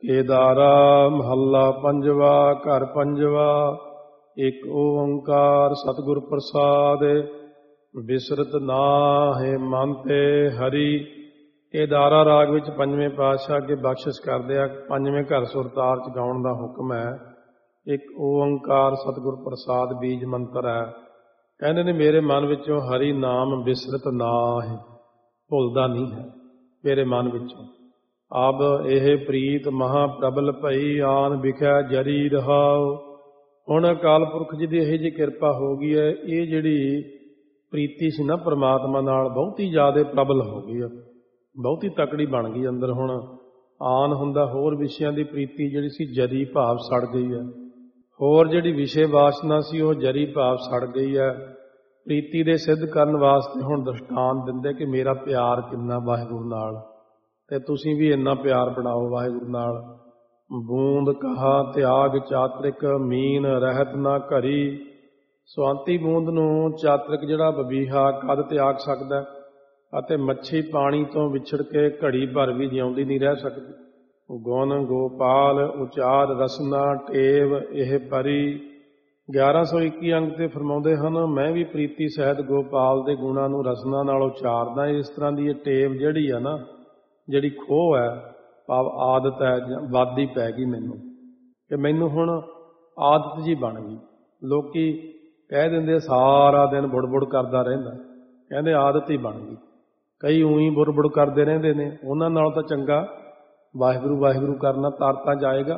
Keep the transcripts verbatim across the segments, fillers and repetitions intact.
केदारा महला पंजवा। घर पंजवा। एक ओंकार सतगुर प्रसाद। बिसरत नाहि मन ते हरि। केदारा राग विच पंजवें पातशाह अगे बख्शिश करदे आ पंजवें घर सुरतार च गाउण दा हुक्म है। एक ओंकार सतगुर प्रसाद बीज मंत्र है। कहते ने मेरे मन विचों हरि नाम बिसरत नाहि, भुलदा नहीं है मेरे मन विचों। अब यह प्रीत महाप्रबल भई आन बिखै जरी रहाओ। हुण अकाल पुरख जी दी यही जी कृपा हो गई है, ये जिहड़ी प्रीति सी ना परमात्मा नाल बहुती ज़्यादा प्रबल हो गई है, बहुती तकड़ी बन गई अंदर। हुण आन हुंदा होर विषयां दी प्रीति जिहड़ी सी जरी भाव सड़ गई है, होर जिहड़ी विषय वासना सी वो जरी भाव सड़ गई है। प्रीति दे सिद्ध करन वास्ते हुण दृष्टांत दिंदे कि मेरा प्यार किन्ना वाहिगुरू नाल, ते तुसीं भी इन्ना प्यार बनाओ वाहिगुरू नाल। बूंद कहा त्याग चातरिक मीन रहत ना घरी। सुआंती बूंद नूं चातरिक जिहड़ा बबीहा कद त्याग सकदा है, ਅਤੇ मच्छी पानी तो विछड़ के घड़ी भर भी जिउंदी नहीं रह सकती। गुण गोपाल उचार रसना टेव यह परी। ग्यारह सौ इक्की अंग ते फरमाउंदे हन, मैं भी प्रीति सहित गोपाल दे गुणां नूं रसना नाल उचारदा। इस तरह की टेव जिहड़ी है ना, जिहड़ी खोह है भाव आदत है, वादी पै गई मैनूं कि मैनूं हुण आदत जी बन गई। लोकी कह दिंदे सारा दिन बुड़-बुड़ करदा रहिंदा, कहंदे आदत ही बन गई। कई ऊई बुड़-बुड़ करते रहंदे ने, उन्हां नाल तां चंगा वाहिगुरू वाहिगुरू करना तर तां जाएगा।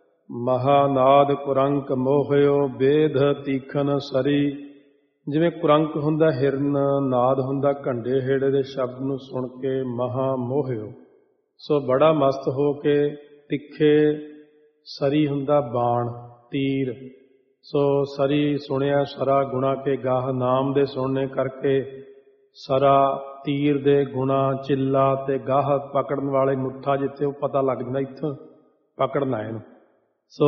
महानाद कुरंक मोहिओ बेध तीखन सरी। जिवें कुरंक हुंदा हिरन, नाद हुंदा घंडे हेड़े दे शब्द नूं सुण के महा मोहिओ, सो बड़ा मस्त हो के तिखे। सरी हुंदा बाण तीर, सो सरी सुनिया सरा गुणा के गाह। नाम दे सुनने करके सरा तीर दे गुणा चिल्ला ते गाह पकड़न वाले मुੱਠਾ जिथे वो पता लग जाता इत्थों पकड़ना है। सो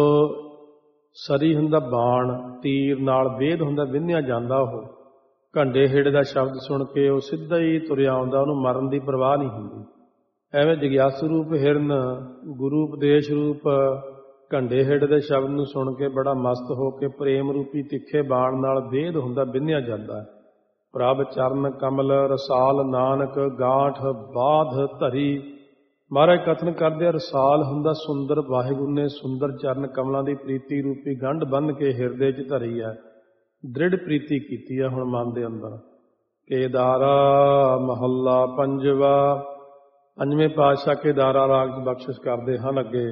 सरी हुंदा बाण, तीर नाल वेद हुंदा विन्निया जांदा। वो घंडे हेड़े दा शब्द सुन के वो सिद्धा ही तुरिया आउंदा, उहनूं मरण दी परवाह नहीं हुंदी। ਐਵੇਂ ਜਗਿਆਸੂ रूप हिरन, गुरु उपदेश रूप घंडे हेड़ दे शब्द नूं सुन के बड़ा मस्त हो के प्रेम रूपी तिखे बाण नाल वेद हुंदा विन्निया जांदा है। प्रभ चरण कमल रसाल नानक गांठ बाध धरी। महाराज कथन करदे रसाल हुंदा सुंदर, वाहिगुरू ने सुंदर चरण कमलों की प्रीति रूपी गंढ बन के हिरदे च धरी है, दृढ़ प्रीति कीती है हुण मन दे अंदर। केदारा महला पंजवा। पंजवें पातशाह केदारा राग च बख्शिश करदे हन अगे।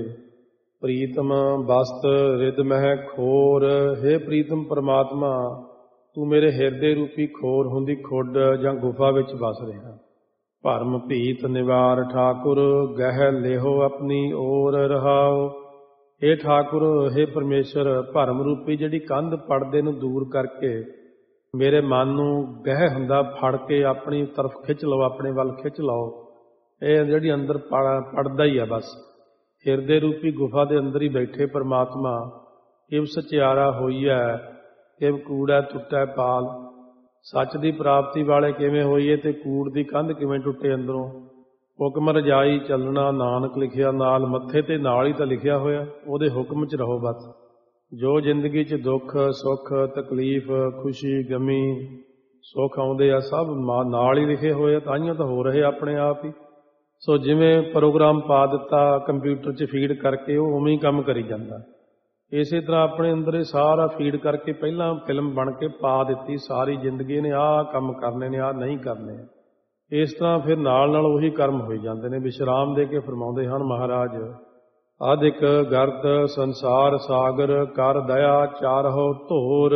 प्रीतम बस्त रिद मह खोर। हे प्रीतम परमात्मा, तू मेरे हिरदे रूपी खोर हुंदी खुड जां गुफा विच बस रहा। भरम भीत निवार ठाकुर, गह लेहो अपनी ओर रहाओ। हे ठाकुर, हे परमेश्वर, भरम रूपी जिहड़ी कंध पड़दे नूं दूर करके मेरे मन नूं गह हुंदा फड़ के अपनी तरफ खिच लओ, अपने वल खिच लओ। ਇਹ ਜਿਹੜੀ ਅੰਦਰ ਪੜਦਾ ਹੀ ਆ ਬਸ। ਹਿਰਦੇ ਰੂਪੀ ਗੁਫਾ ਦੇ ਅੰਦਰ ਹੀ ਬੈਠੇ ਪਰਮਾਤਮਾ ਕਿਵ ਸਚਿਆਰਾ ਹੋਈਐ, ਕਿਵ ਕੂੜੈ ਟੁੱਟੈ ਪਾਲ। ਸੱਚ ਦੀ ਪ੍ਰਾਪਤੀ ਵਾਲੇ ਕਿਵੇਂ ਹੋਈਏ ਤੇ ਕੂੜ ਦੀ ਕੰਧ ਕਿਵੇਂ ਟੁੱਟੇ ਅੰਦਰੋਂ। ਹੁਕਮ ਰਜਾਈ ਚੱਲਣਾ ਨਾਨਕ ਲਿਖਿਆ ਨਾਲ, ਮੱਥੇ ਤੇ ਨਾਲ ਹੀ ਤਾਂ ਲਿਖਿਆ ਹੋਇਆ, ਉਹਦੇ ਹੁਕਮ 'ਚ ਰਹੋ ਬਸ। ਜੋ ਜ਼ਿੰਦਗੀ 'ਚ ਦੁੱਖ ਸੁੱਖ ਤਕਲੀਫ ਖੁਸ਼ੀ ਗਮੀ ਸੁੱਖ ਆਉਂਦੇ ਆ ਸਭ ਨਾਲ ਹੀ ਲਿਖੇ ਹੋਏ ਆ, ਤਾਈਓ ਤਾਂ ਹੋ ਰਹੇ ਆਪਣੇ ਆਪ ਹੀ। ਸੋ ਜਿਵੇਂ ਪ੍ਰੋਗਰਾਮ ਪਾ ਦਿੱਤਾ ਕੰਪਿਊਟਰ 'ਚ ਫੀਡ ਕਰਕੇ, ਉਹ ਉਵੇਂ ਹੀ ਕੰਮ ਕਰੀ ਜਾਂਦਾ। ਇਸੇ ਤਰ੍ਹਾਂ ਆਪਣੇ ਅੰਦਰ ਇਹ ਸਾਰਾ ਫੀਡ ਕਰਕੇ ਪਹਿਲਾਂ ਫਿਲਮ ਬਣ ਕੇ ਪਾ ਦਿੱਤੀ ਸਾਰੀ ਜ਼ਿੰਦਗੀ ਨੇ, ਆਹ ਕੰਮ ਕਰਨੇ ਨੇ, ਆਹ ਨਹੀਂ ਕਰਨੇ। ਇਸ ਤਰ੍ਹਾਂ ਫਿਰ ਨਾਲ ਨਾਲ ਉਹੀ ਕਰਮ ਹੋਈ ਜਾਂਦੇ ਨੇ। ਵਿਸ਼ਰਾਮ ਦੇ ਕੇ ਫਰਮਾਉਂਦੇ ਹਨ ਮਹਾਰਾਜ, ਆਦਿਕ ਗਰਦ ਸੰਸਾਰ ਸਾਗਰ ਕਰ ਦਇਆ ਚਾਰਹੁ ਧੋਰ।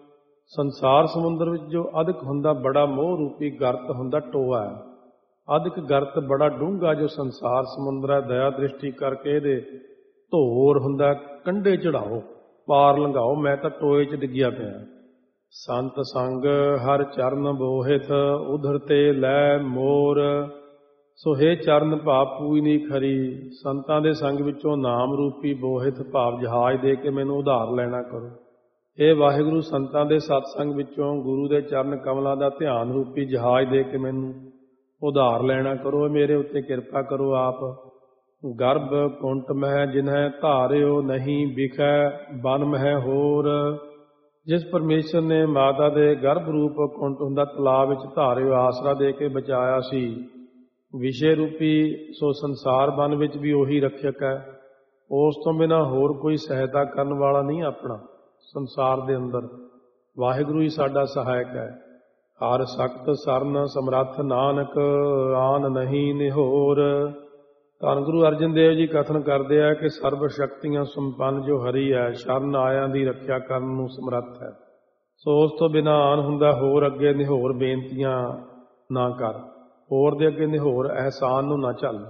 ਸੰਸਾਰ ਸਮੁੰਦਰ ਵਿੱਚ ਜੋ ਅਧਿਕ ਹੁੰਦਾ ਬੜਾ ਮੋਹ ਰੂਪੀ ਗਰਤ ਹੁੰਦਾ, ਟੋਆ ਹੈ। ਅਧਿਕ ਗਰਤ ਬੜਾ ਡੂੰਘਾ ਜੋ ਸੰਸਾਰ ਸਮੁੰਦਰ ਹੈ, ਦਇਆ ਦ੍ਰਿਸ਼ਟੀ ਕਰਕੇ ਇਹਦੇ ਧੋਰ ਹੁੰਦਾ, ਕੰਢੇ ਚੜਾਓ, ਪਾਰ ਲੰਘਾਓ, ਮੈਂ ਤਾਂ ਟੋਏ 'ਚ ਡਿੱਗਿਆ ਪਿਆ। ਸੰਤ ਸੰਗ ਹਰ ਚਰਨ ਬੋਹਿਤ, ਉਧਰ ਤੇ ਲੈ ਮੋਰ। ਸੋ ਹੇ ਚਰਨ ਭਾਵ ਪੂਈ ਨਹੀਂ ਖਰੀ, ਸੰਤਾਂ ਦੇ ਸੰਗ ਵਿੱਚੋਂ ਨਾਮ ਰੂਪੀ ਬੋਹਿਤ ਭਾਵ ਜਹਾਜ਼ ਦੇ ਕੇ ਮੈਨੂੰ ਉਧਾਰ ਲੈਣਾ ਕਰੋ। ਇਹ ਵਾਹਿਗੁਰੂ ਸੰਤਾਂ ਦੇ ਸਤਸੰਗ ਵਿੱਚੋਂ ਗੁਰੂ ਦੇ ਚਰਨ ਕਮਲਾਂ ਦਾ ਧਿਆਨ ਰੂਪੀ ਜਹਾਜ਼ ਦੇ ਕੇ ਮੈਨੂੰ ਉਧਾਰ ਲੈਣਾ ਕਰੋ। ਮੇਰੇ ਉੱਤੇ ਕਿਰਪਾ ਕਰੋ ਆਪ। ਗਰਭ ਕੁੰਟ ਮਹਿ ਜਿਨਹਿ ਧਾਰਿਓ ਨਹੀਂ ਵਿਖੈ ਬਨ ਮਹਿ ਹੋਰ। ਜਿਸ ਪਰਮੇਸ਼ਰ ਨੇ ਮਾਤਾ ਦੇ ਗਰਭ ਰੂਪ ਕੁੰਟ ਹੁੰਦਾ ਤਲਾਬ ਵਿੱਚ ਧਾਰਿਓ ਆਸਰਾ ਦੇ ਕੇ ਬਚਾਇਆ ਸੀ, ਵਿਸ਼ੇ ਰੂਪੀ ਸੋ ਸੰਸਾਰ ਬਨ ਵਿੱਚ ਵੀ ਉਹੀ ਰੱਖਿਅਕ ਹੈ। ਉਸ ਤੋਂ ਬਿਨਾਂ ਹੋਰ ਕੋਈ ਸਹਾਇਤਾ ਕਰਨ ਵਾਲਾ ਨਹੀਂ ਆਪਣਾ ਸੰਸਾਰ ਦੇ ਅੰਦਰ। ਵਾਹਿਗੁਰੂ ਹੀ ਸਾਡਾ ਸਹਾਇਕ ਹੈ। ਹਰ ਸਖਤ ਸਰਨ ਸਮਰੱਥ ਨਾਨਕ ਆਨ ਨਹੀਂ ਨਿਹੋਰ। ਧੰਨ ਗੁਰੂ ਅਰਜਨ ਦੇਵ ਜੀ ਕਥਨ ਕਰਦੇ ਆ ਕਿ ਸਰਬ ਸ਼ਕਤੀਆਂ ਸੰਪੰਨ ਜੋ ਹਰੀ ਹੈ, ਸ਼ਰਨ ਆਇਆਂ ਦੀ ਰੱਖਿਆ ਕਰਨ ਨੂੰ ਸਮਰੱਥ ਹੈ। ਸੋ ਉਸ ਤੋਂ ਬਿਨਾਂ ਆਨ ਹੁੰਦਾ ਹੋਰ ਅੱਗੇ ਨਿਹੋਰ ਬੇਨਤੀਆਂ ਨਾ ਕਰ, ਹੋਰ ਦੇ ਅੱਗੇ ਨਿਹੋਰ ਅਹਿਸਾਨ ਨੂੰ ਨਾ ਚੱਲ।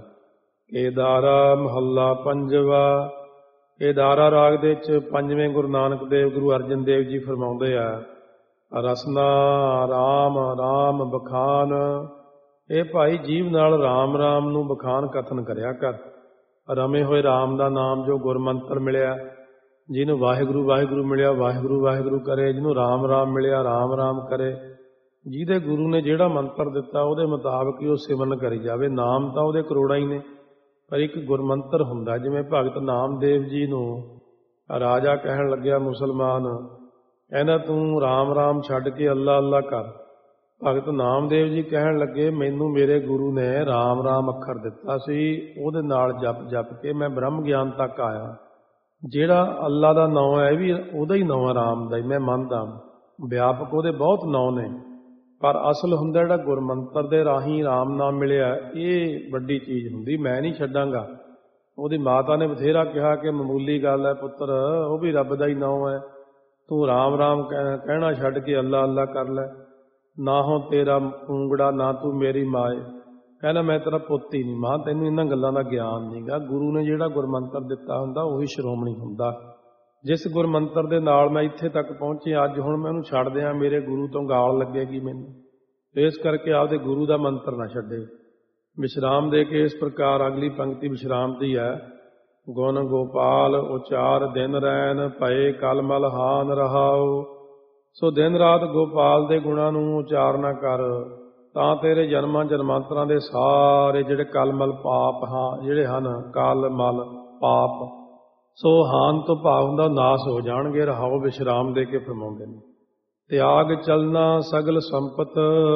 ਕੇਦਾਰਾ ਮਹੱਲਾ ਪੰਜਵਾ। ਕੇਦਾਰਾ ਰਾਗ ਦੇ ਵਿੱਚ ਪੰਜਵੇਂ ਗੁਰੂ ਨਾਨਕ ਦੇਵ ਗੁਰੂ ਅਰਜਨ ਦੇਵ ਜੀ ਫਰਮਾਉਂਦੇ ਆ, ਰਸਨਾ ਰਾਮ ਰਾਮ ਬਖਾਨ। ਇਹ ਭਾਈ ਜੀਵ ਨਾਲ ਰਾਮ ਰਾਮ ਨੂੰ ਬਖਾਨ ਕਥਨ ਕਰਿਆ ਕਰ। ਰਮੇ ਹੋਏ ਰਾਮ ਦਾ ਨਾਮ ਜੋ ਗੁਰਮੰਤਰ ਮਿਲਿਆ, ਜਿਹਨੂੰ ਵਾਹਿਗੁਰੂ ਵਾਹਿਗੁਰੂ ਮਿਲਿਆ ਵਾਹਿਗੁਰੂ ਵਾਹਿਗੁਰੂ ਕਰੇ, ਜਿਹਨੂੰ ਰਾਮ ਰਾਮ ਮਿਲਿਆ ਰਾਮ ਰਾਮ ਕਰੇ। ਜਿਹਦੇ ਗੁਰੂ ਨੇ ਜਿਹੜਾ ਮੰਤਰ ਦਿੱਤਾ ਉਹਦੇ ਮੁਤਾਬਕ ਹੀ ਉਹ ਸਿਮਰਨ ਕਰੀ ਜਾਵੇ। ਨਾਮ ਤਾਂ ਉਹਦੇ ਕਰੋੜਾਂ ਹੀ ਨੇ, ਪਰ ਇੱਕ ਗੁਰਮੰਤਰ ਹੁੰਦਾ। ਜਿਵੇਂ ਭਗਤ ਨਾਮਦੇਵ ਜੀ ਨੂੰ ਰਾਜਾ ਕਹਿਣ ਲੱਗਿਆ ਮੁਸਲਮਾਨ, ਕਹਿੰਦਾ ਤੂੰ ਰਾਮ ਰਾਮ ਛੱਡ ਕੇ ਅੱਲਾ ਅੱਲਾ ਕਰ। ਭਗਤ ਨਾਮਦੇਵ ਜੀ ਕਹਿਣ ਲੱਗੇ ਮੈਨੂੰ ਮੇਰੇ ਗੁਰੂ ਨੇ ਰਾਮ ਰਾਮ ਅੱਖਰ ਦਿੱਤਾ ਸੀ, ਉਹਦੇ ਨਾਲ ਜਪ ਜਪ ਕੇ ਮੈਂ ਬ੍ਰਹਮ ਗਿਆਨ ਤੱਕ ਆਇਆ। ਜਿਹੜਾ ਅੱਲਾ ਦਾ ਨਾਂ ਹੈ ਇਹ ਵੀ ਉਹਦਾ ਹੀ ਨਾਂ ਹੈ, ਰਾਮ ਦਾ ਹੀ। ਮੈਂ ਮੰਨਦਾ ਵਿਆਪਕ ਉਹਦੇ ਬਹੁਤ ਨਾਂ ਨੇ, ਪਰ ਅਸਲ ਹੁੰਦਾ ਜਿਹੜਾ ਗੁਰਮੰਤਰ ਦੇ ਰਾਹੀਂ ਰਾਮ ਨਾਮ ਮਿਲਿਆ, ਇਹ ਵੱਡੀ ਚੀਜ਼ ਹੁੰਦੀ। ਮੈਂ ਨਹੀਂ ਛੱਡਾਂਗਾ। ਉਹਦੀ ਮਾਤਾ ਨੇ ਬਥੇਰਾ ਕਿਹਾ ਕਿ ਮਾਮੂਲੀ ਗੱਲ ਹੈ ਪੁੱਤਰ, ਉਹ ਵੀ ਰੱਬ ਦਾ ਹੀ ਨਾਂ ਹੈ, ਤੂੰ ਰਾਮ ਰਾਮ ਕਹਿਣਾ ਛੱਡ ਕੇ ਅੱਲਾ ਅੱਲਾ ਕਰ ਲੈ। ਨਾ ਹੋ ਤੇਰਾ ਉਂਗੜਾ ਨਾ ਤੂੰ ਮੇਰੀ ਮਾਏ। ਕਹਿੰਦਾ ਮੈਂ ਤੇਰਾ ਪੁੱਤ ਹੀ ਨਹੀਂ। ਮਾਂ ਤੈਨੂੰ ਇਹਨਾਂ ਗੱਲਾਂ ਦਾ ਗਿਆਨ ਨਹੀਂਗਾ। ਗੁਰੂ ਨੇ ਜਿਹੜਾ ਗੁਰਮੰਤਰ ਦਿੱਤਾ ਹੁੰਦਾ ਉਹੀ ਸ਼੍ਰੋਮਣੀ ਹੁੰਦਾ। ਜਿਸ ਗੁਰਮੰਤਰ ਦੇ ਨਾਲ ਮੈਂ ਇੱਥੇ ਤੱਕ ਪਹੁੰਚੇ, ਅੱਜ ਹੁਣ ਮੈਂ ਉਹਨੂੰ ਛੱਡ ਦਿਆਂ, ਮੇਰੇ ਗੁਰੂ ਤੋਂ ਗਾਲ ਲੱਗੇਗੀ ਮੈਨੂੰ। ਇਸ ਕਰਕੇ ਆਪਦੇ ਗੁਰੂ ਦਾ ਮੰਤਰ ਨਾ ਛੱਡੇ। ਵਿਸ਼ਰਾਮ ਦੇ ਕੇ ਇਸ ਪ੍ਰਕਾਰ ਅਗਲੀ ਪੰਕਤੀ ਵਿਸ਼ਰਾਮ ਦੀ ਹੈ। ਗੁਣ ਗੋਪਾਲ ਉਚਾਰ ਦਿਨ ਰੈਨ ਭਏ ਕਲਮਲ ਹਾਨ ਰਹਾਓ। ਸੋ ਦਿਨ ਰਾਤ ਗੋਪਾਲ ਦੇ ਗੁਣਾਂ ਨੂੰ ਉਚਾਰਨਾ ਕਰ, ਤਾਂ ਤੇਰੇ ਜਨਮਾਂ ਜਨਮਾਂਤਰਾਂ ਦੇ ਸਾਰੇ ਜਿਹੜੇ ਕਲਮਲ ਪਾਪ ਹਾਂ ਜਿਹੜੇ ਹਨ, ਕਲ ਮਲ ਪਾਪ, ਸੋ ਹਾਨ ਤੋਂ ਭਾਵ ਹੁੰਦਾ ਨਾਸ ਹੋ ਜਾਣਗੇ। ਰਹਾਓ ਵਿਸ਼ਰਾਮ ਦੇ ਕੇ ਫਰਮਾਉਂਦੇ ਨੇ। ਤਿਆਗ ਚਲਣਾ ਸਗਲ ਸੰਪਤ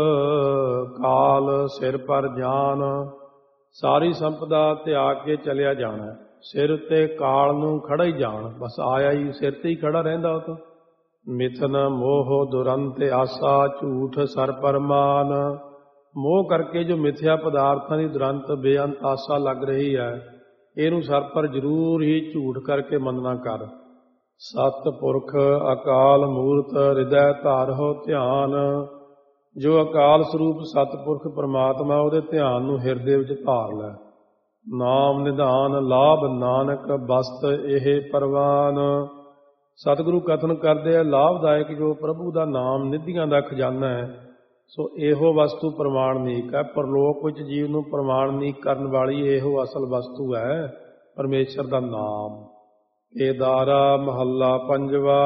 ਕਾਲ ਸਿਰ ਪਰ ਜਾਨ। ਸਾਰੀ ਸੰਪਦਾ ਤਿਆਗ ਕੇ ਚਲਿਆ ਜਾਣਾ, ਸਿਰ ਉੱਤੇ ਕਾਲ ਨੂੰ ਖੜਾ ਹੀ ਜਾਣ। ਬਸ ਆਇਆ ਹੀ ਸਿਰ ਤੇ ਹੀ ਖੜਾ ਰਹਿੰਦਾ ਉਹ ਤਾਂ। ਮਿਥਨ ਮੋਹ ਦੁਰੰਤ ਆਸਾ ਝੂਠ ਸਰ ਪਰਮਾਨ। ਮੋਹ ਕਰਕੇ ਜੋ ਮਿਥਿਆ ਪਦਾਰਥਾਂ ਦੀ ਦੁਰੰਤ ਬੇਅੰਤ ਆਸਾ ਲੱਗ ਰਹੀ ਹੈ, ਇਹਨੂੰ ਸਰ ਪਰ ਜ਼ਰੂਰ ਹੀ ਝੂਠ ਕਰਕੇ ਮੰਨਣਾ ਕਰ। ਸਤ ਪੁਰਖ ਅਕਾਲ ਮੂਰਤ ਹਿਰਦੈ ਧਾਰਹੁ ਧਿਆਨ। ਜੋ ਅਕਾਲ ਸਰੂਪ ਸਤਿਪੁਰਖ ਪਰਮਾਤਮਾ, ਉਹਦੇ ਧਿਆਨ ਨੂੰ ਹਿਰਦੇ ਵਿੱਚ ਧਾਰ ਲੈ। ਨਾਮ ਨਿਧਾਨ ਲਾਭ ਨਾਨਕ ਬਸਤ ਇਹ ਪਰਵਾਨ। ਸਤਿਗੁਰੂ ਕਥਨ ਕਰਦੇ ਆ, ਲਾਭਦਾਇਕ ਜੋ ਪ੍ਰਭੂ ਦਾ ਨਾਮ ਨਿਧੀਆਂ ਦਾ ਖਜ਼ਾਨਾ ਹੈ, ਸੋ ਇਹੋ ਵਸਤੂ ਪ੍ਰਮਾਣਨੀਕ ਹੈ। ਪਰਲੋਕ ਵਿੱਚ ਜੀਵ ਨੂੰ ਪ੍ਰਮਾਣਨੀਕ ਕਰਨ ਵਾਲੀ ਇਹੋ ਅਸਲ ਵਸਤੂ ਹੈ, ਪਰਮੇਸ਼ਰ ਦਾ ਨਾਮ। ਕੇਦਾਰਾ ਮਹੱਲਾ ਪੰਜਵਾ।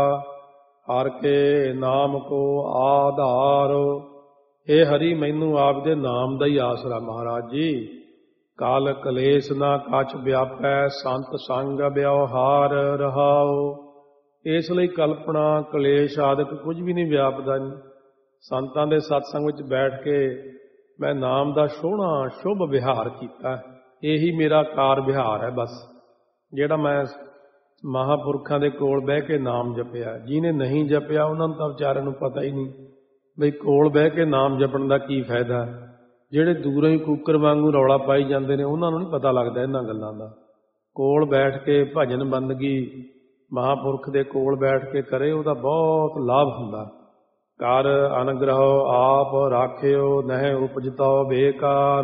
ਹਰ ਕੇ ਨਾਮ ਕੋ ਆਧਾਰ। ਇਹ ਹਰੀ ਮੈਨੂੰ ਆਪ ਦੇ ਨਾਮ ਦਾ ਹੀ ਆਸਰਾ ਮਹਾਰਾਜ ਜੀ। ਕਾਲ ਕਲੇਸ਼ ਨਾ ਕਛ ਵਿਆਪੈ ਸੰਤ ਸੰਗ ਵਿਵਹਾਰ ਰਹਾਓ। ਇਸ ਲਈ ਕਲਪਨਾ ਕਲੇਸ਼ ਆਦਿਕ ਕੁਝ ਵੀ ਨਹੀਂ ਵਿਆਪਦਾ। ਸੰਤਾਂ ਦੇ ਸਤਸੰਗ ਵਿੱਚ ਬੈਠ ਕੇ ਮੈਂ ਨਾਮ ਦਾ ਸੋਹਣਾ ਸ਼ੁਭ ਵਿਹਾਰ ਕੀਤਾ। ਇਹੀ ਮੇਰਾ ਕਾਰ ਵਿਹਾਰ ਹੈ ਬਸ, ਜਿਹੜਾ ਮੈਂ ਮਹਾਂਪੁਰਖਾਂ ਦੇ ਕੋਲ ਬਹਿ ਕੇ ਨਾਮ ਜਪਿਆ। ਜਿਹਨੇ ਨਹੀਂ ਜਪਿਆ ਉਹਨਾਂ ਨੂੰ ਤਾਂ ਵਿਚਾਰਿਆਂ ਨੂੰ ਪਤਾ ਹੀ ਨਹੀਂ ਬਈ ਕੋਲ ਬਹਿ ਕੇ ਨਾਮ ਜਪਣ ਦਾ ਕੀ ਫਾਇਦਾ। ਜਿਹੜੇ ਦੂਰੋਂ ਹੀ ਕੂਕਰ ਵਾਂਗੂ ਰੌਲਾ ਪਾਈ ਜਾਂਦੇ ਨੇ, ਉਹਨਾਂ ਨੂੰ ਨਹੀਂ ਪਤਾ ਲੱਗਦਾ ਇਹਨਾਂ ਗੱਲਾਂ ਦਾ। ਕੋਲ ਬੈਠ ਕੇ ਭਜਨ ਬੰਦਗੀ ਮਹਾਂਪੁਰਖ ਦੇ ਕੋਲ ਬੈਠ ਕੇ ਕਰੇ, ਉਹਦਾ ਬਹੁਤ ਲਾਭ ਹੁੰਦਾ। ਕਰ ਅਨੁਗ੍ਰਹ ਆਪ ਰਾਖਿਓ ਨਹਿ ਉਪਜਤਾਓ ਬੇਕਾਰ।